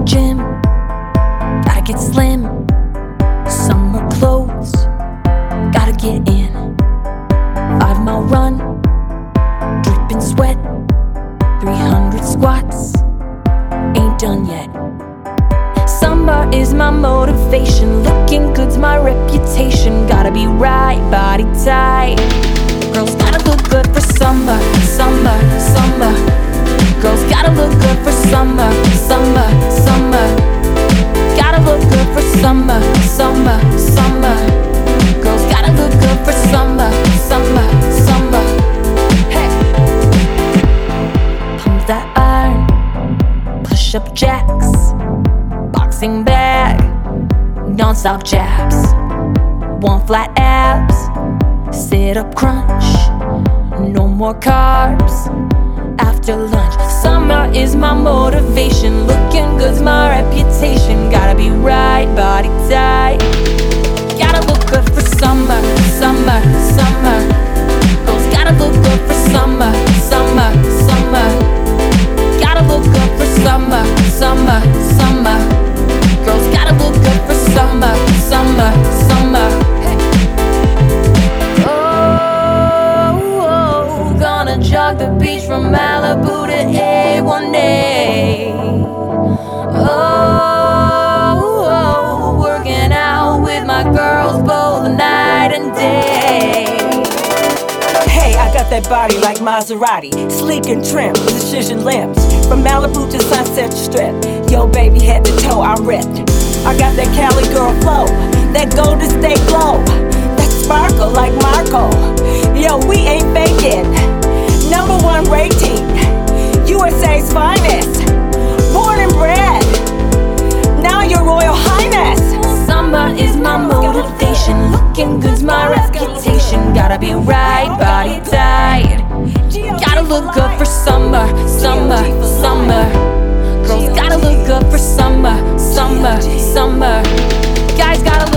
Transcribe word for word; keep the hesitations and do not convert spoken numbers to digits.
gym, gotta get slim. Summer clothes, gotta get in. Five mile run, dripping sweat. Three hundred squats, ain't done yet. Summer is my motivation, looking good's my reputation. Gotta be right, body tight. Girls gotta look good for summer, summer, summer. Girls gotta look good for summer, summer, summer. Gotta look good for summer, summer, summer. Girls gotta look good for summer, summer, summer. Hey, pump that iron, push up jacks, boxing bag, non-stop jabs. Want flat abs, sit up crunch, no more carbs after lunch. Summer is my motivation, looking good's my reputation. Gotta be right, body tight. Gotta look good for summer, summer, summer. Girls gotta look good for summer, summer, summer. Gotta look good for summer, summer, summer. Girls gotta look good for summer, summer, summer. Hey. Oh, oh, gonna jog the beach from Malibu to A one A. Oh, oh, working out with my girls both night and day. Hey, I got that body like Maserati, sleek and trim, precision limbs. From Malibu to Sunset Strip, yo baby head to toe I'm ripped. I got that Cali girl flow, that Golden State glow, that sparkle like Marco. Yo, we ain't faking. Number one rating, U S A's finest. Born and bred, now your Royal Highness. Summer is my motivation, looking good's my reputation. Gotta be right, body tight. Gotta look good for summer, summer, summer. Girls gotta look good for summer, summer, summer. Guys gotta look